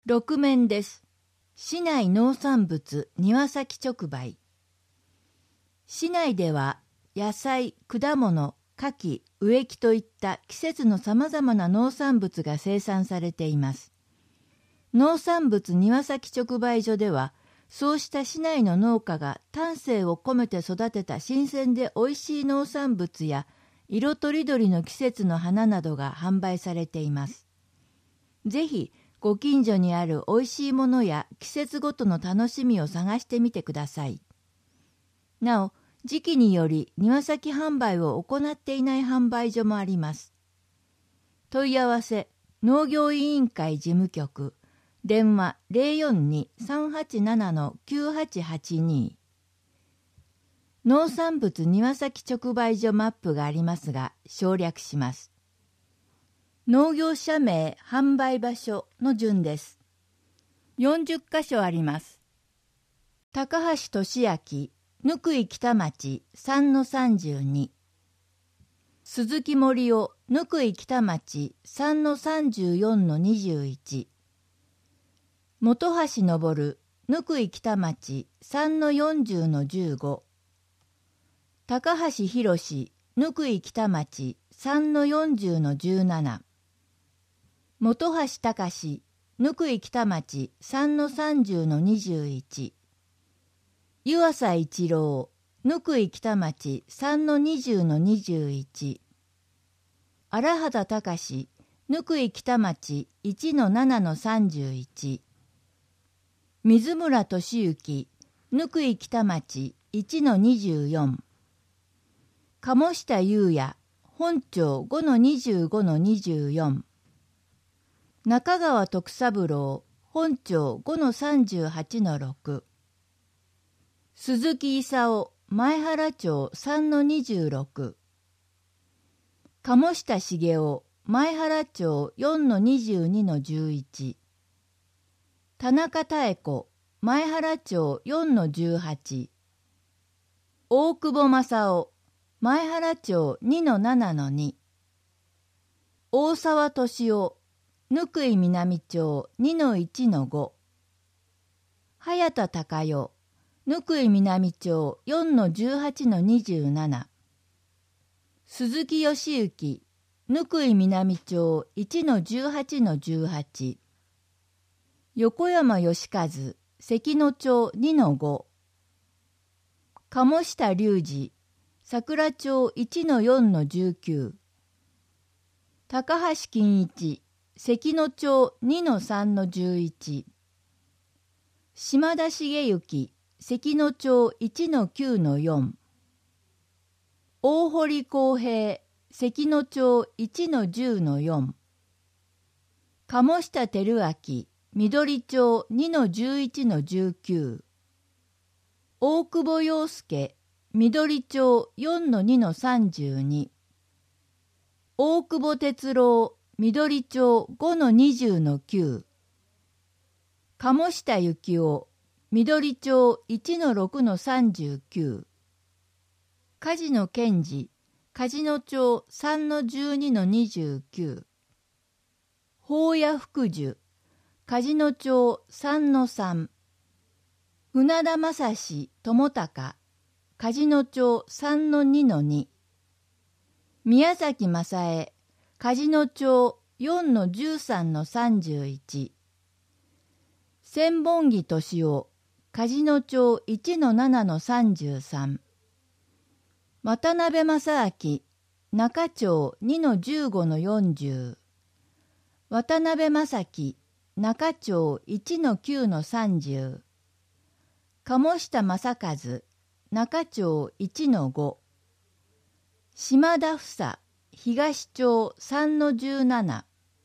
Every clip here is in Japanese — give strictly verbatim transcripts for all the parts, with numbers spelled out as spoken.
ろく面です。市内農産物庭先直売。市内では野菜、果物、牡蠣、植木といった季節のさまざまな農産物が生産されています。農産物庭先直売所では、そうした市内の農家が丹精を込めて育てた新鮮でおいしい農産物や色とりどりの季節の花などが販売されています。ぜひご近所にあるおいしいものや季節ごとの楽しみを探してみてください。なお、時期により庭先販売を行っていない販売所もあります。問い合わせ農業委員会事務局電話 ゼロよんに さんはちなな きゅうはちはちに。農産物庭先直売所マップがありますが省略します。農業者名販売場所の順です。よんじゅっかしょあります。高橋俊明貫井北町 さんのさんじゅうに、鈴木森夫貫井北町 さんのさんじゅうよんのにじゅういち、本橋昇貫井北町 さんのよんじゅうのじゅうご、高橋博貫井北町 さんのよんじゅうのじゅうなな、本橋隆貫井北町 さんのさんじゅうのにじゅういち、湯浅一郎貫井北町 さんのにじゅうのにじゅういち、荒畑隆貫井北町 いちのななのさんじゅういち、水村俊之貫井北町 いちのにじゅうよん、鴨下優也本町 ごのにじゅうごのにじゅうよん、中川徳三郎本町 ごのさんじゅうはちのろく、鈴木勲前原町 さんのにじゅうろく、鴨下茂雄前原町 よんのにじゅうにのじゅういち、田中妙子前原町 よんのじゅうはち、大久保正夫前原町 にのななのに、大沢敏夫貫井南町 にのいちのご、早田孝代貫井南町 よんのじゅうはちのにじゅうなな、鈴木義行貫井南町 いちのじゅうはちのじゅうはち、横山義和関野町 にのご、鴨下隆二桜町 いちのよんのじゅうきゅう、高橋金一関野町 にのさんのじゅういち、島田茂之関野町 いちのきゅうのよん、大堀公平関野町 いちのじゅうのよん、鴨下照明緑町 にのじゅういちのじゅうきゅう、大久保洋介緑町 よんのにのさんじゅうに、大久保哲郎緑町 ごのにじゅうのきゅう、鴨下幸夫緑町 いちのろくのさんじゅうきゅう、梶野健二梶野町 さんのじゅうにのにじゅうきゅう、宝谷福寿梶野町 さんのさん、船田正史友高梶野町 さんのにのに、宮崎正恵梶野町 よんのじゅうさんのさんじゅういち、千本木敏夫梶野町 いちのななのさんじゅうさん、渡辺正明中町 にのじゅうごのよんじゅう、渡辺正樹中町 いちのきゅうのさんじゅう、鴨下正和中町 いちのご、島田房東町 さんのじゅうなな、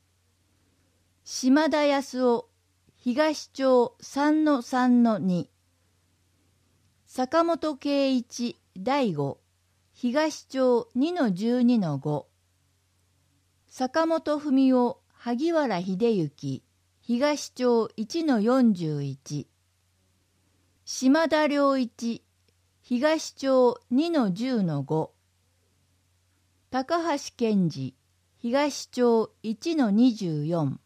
島田康夫東町 さんのさんのに、坂本圭一第五東町 にのじゅうにのご、坂本文夫萩原秀幸東町 いちのよんじゅういち、島田良一東町 にのじゅうのご、高橋健二東町 いちのにじゅうよん、